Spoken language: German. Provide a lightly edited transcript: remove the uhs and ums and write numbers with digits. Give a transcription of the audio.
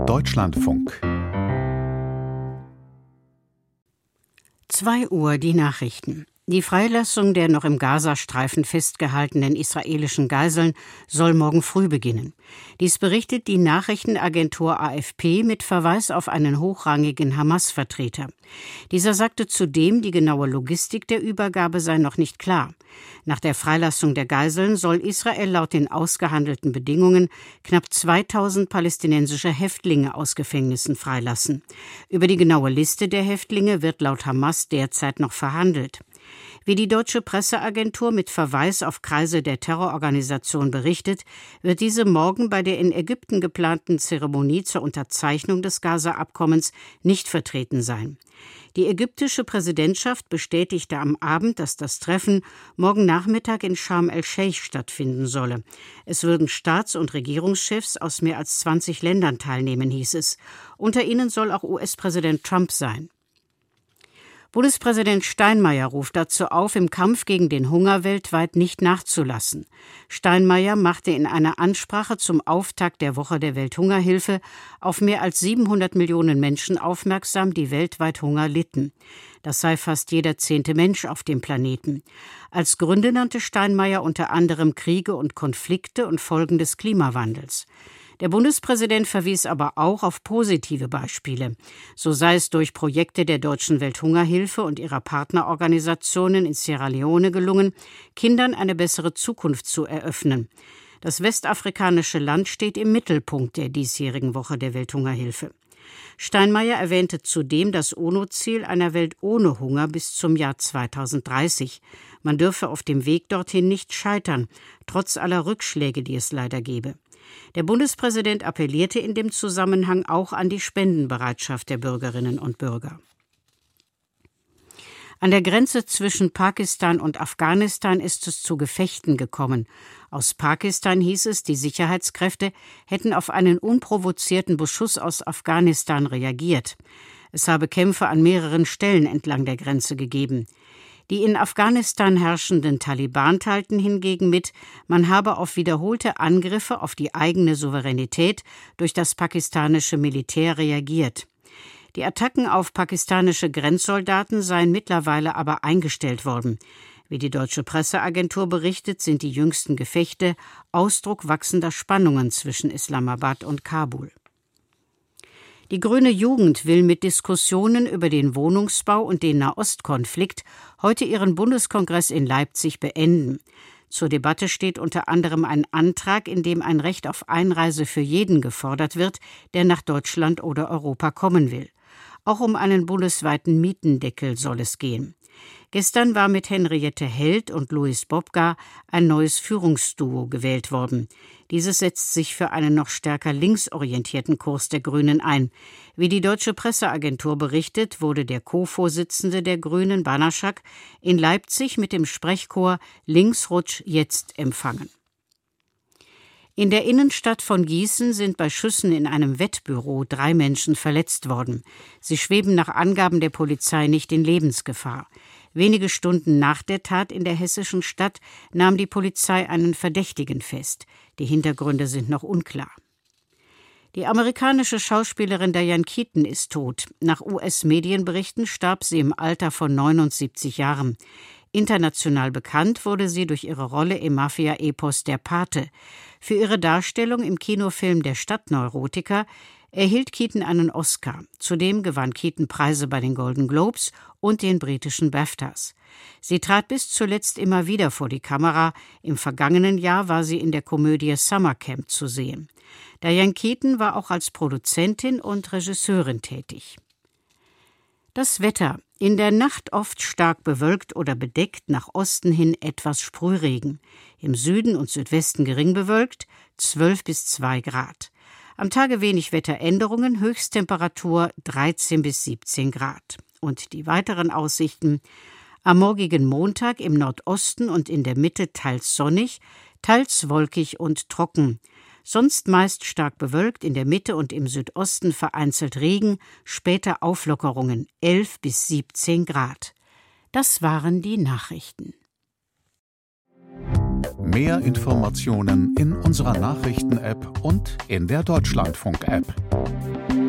Deutschlandfunk 2 Uhr die Nachrichten. Die Freilassung der noch im Gazastreifen festgehaltenen israelischen Geiseln soll morgen früh beginnen. Dies berichtet die Nachrichtenagentur AFP mit Verweis auf einen hochrangigen Hamas-Vertreter. Dieser sagte zudem, die genaue Logistik der Übergabe sei noch nicht klar. Nach der Freilassung der Geiseln soll Israel laut den ausgehandelten Bedingungen knapp 2000 palästinensische Häftlinge aus Gefängnissen freilassen. Über die genaue Liste der Häftlinge wird laut Hamas derzeit noch verhandelt. Wie die deutsche Presseagentur mit Verweis auf Kreise der Terrororganisation berichtet, wird diese morgen bei der in Ägypten geplanten Zeremonie zur Unterzeichnung des Gaza-Abkommens nicht vertreten sein. Die ägyptische Präsidentschaft bestätigte am Abend, dass das Treffen morgen Nachmittag in Scharm el-Scheich stattfinden solle. Es würden Staats- und Regierungschefs aus mehr als 20 Ländern teilnehmen, hieß es. Unter ihnen soll auch US-Präsident Trump sein. Bundespräsident Steinmeier ruft dazu auf, im Kampf gegen den Hunger weltweit nicht nachzulassen. Steinmeier machte in einer Ansprache zum Auftakt der Woche der Welthungerhilfe auf mehr als 700 Millionen Menschen aufmerksam, die weltweit Hunger litten. Das sei fast jeder 10. Mensch auf dem Planeten. Als Gründe nannte Steinmeier unter anderem Kriege und Konflikte und Folgen des Klimawandels. Der Bundespräsident verwies aber auch auf positive Beispiele. So sei es durch Projekte der Deutschen Welthungerhilfe und ihrer Partnerorganisationen in Sierra Leone gelungen, Kindern eine bessere Zukunft zu eröffnen. Das westafrikanische Land steht im Mittelpunkt der diesjährigen Woche der Welthungerhilfe. Steinmeier erwähnte zudem das UNO-Ziel einer Welt ohne Hunger bis zum Jahr 2030. Man dürfe auf dem Weg dorthin nicht scheitern, trotz aller Rückschläge, die es leider gebe. Der Bundespräsident appellierte in dem Zusammenhang auch an die Spendenbereitschaft der Bürgerinnen und Bürger. An der Grenze zwischen Pakistan und Afghanistan ist es zu Gefechten gekommen. Aus Pakistan hieß es, die Sicherheitskräfte hätten auf einen unprovozierten Beschuss aus Afghanistan reagiert. Es habe Kämpfe an mehreren Stellen entlang der Grenze gegeben. Die in Afghanistan herrschenden Taliban teilten hingegen mit, man habe auf wiederholte Angriffe auf die eigene Souveränität durch das pakistanische Militär reagiert. Die Attacken auf pakistanische Grenzsoldaten seien mittlerweile aber eingestellt worden. Wie die deutsche Presseagentur berichtet, sind die jüngsten Gefechte Ausdruck wachsender Spannungen zwischen Islamabad und Kabul. Die Grüne Jugend will mit Diskussionen über den Wohnungsbau und den Nahostkonflikt heute ihren Bundeskongress in Leipzig beenden. Zur Debatte steht unter anderem ein Antrag, in dem ein Recht auf Einreise für jeden gefordert wird, der nach Deutschland oder Europa kommen will. Auch um einen bundesweiten Mietendeckel soll es gehen. Gestern war mit Henriette Held und Louis Bobka ein neues Führungsduo gewählt worden. Dieses setzt sich für einen noch stärker linksorientierten Kurs der Grünen ein. Wie die deutsche Presseagentur berichtet, wurde der Co-Vorsitzende der Grünen, Banaschak, in Leipzig mit dem Sprechchor Linksrutsch jetzt empfangen. In der Innenstadt von Gießen sind bei Schüssen in einem Wettbüro 3 Menschen verletzt worden. Sie schweben nach Angaben der Polizei nicht in Lebensgefahr. Wenige Stunden nach der Tat in der hessischen Stadt nahm die Polizei einen Verdächtigen fest. Die Hintergründe sind noch unklar. Die amerikanische Schauspielerin Diane Keaton ist tot. Nach US-Medienberichten starb sie im Alter von 79 Jahren. International bekannt wurde sie durch ihre Rolle im Mafia-Epos Der Pate. Für ihre Darstellung im Kinofilm Der Stadtneurotiker erhielt Keaton einen Oscar. Zudem gewann Keaton Preise bei den Golden Globes und den britischen BAFTAs. Sie trat bis zuletzt immer wieder vor die Kamera. Im vergangenen Jahr war sie in der Komödie Summer Camp zu sehen. Diane Keaton war auch als Produzentin und Regisseurin tätig. Das Wetter. In der Nacht oft stark bewölkt oder bedeckt, nach Osten hin etwas Sprühregen. Im Süden und Südwesten gering bewölkt, 12 bis 2 Grad. Am Tage wenig Wetteränderungen, Höchsttemperatur 13 bis 17 Grad. Und die weiteren Aussichten: am morgigen Montag im Nordosten und in der Mitte teils sonnig, teils wolkig und trocken. Sonst meist stark bewölkt, in der Mitte und im Südosten vereinzelt Regen, später Auflockerungen 11 bis 17 Grad. Das waren die Nachrichten. Mehr Informationen in unserer Nachrichten-App und in der Deutschlandfunk-App.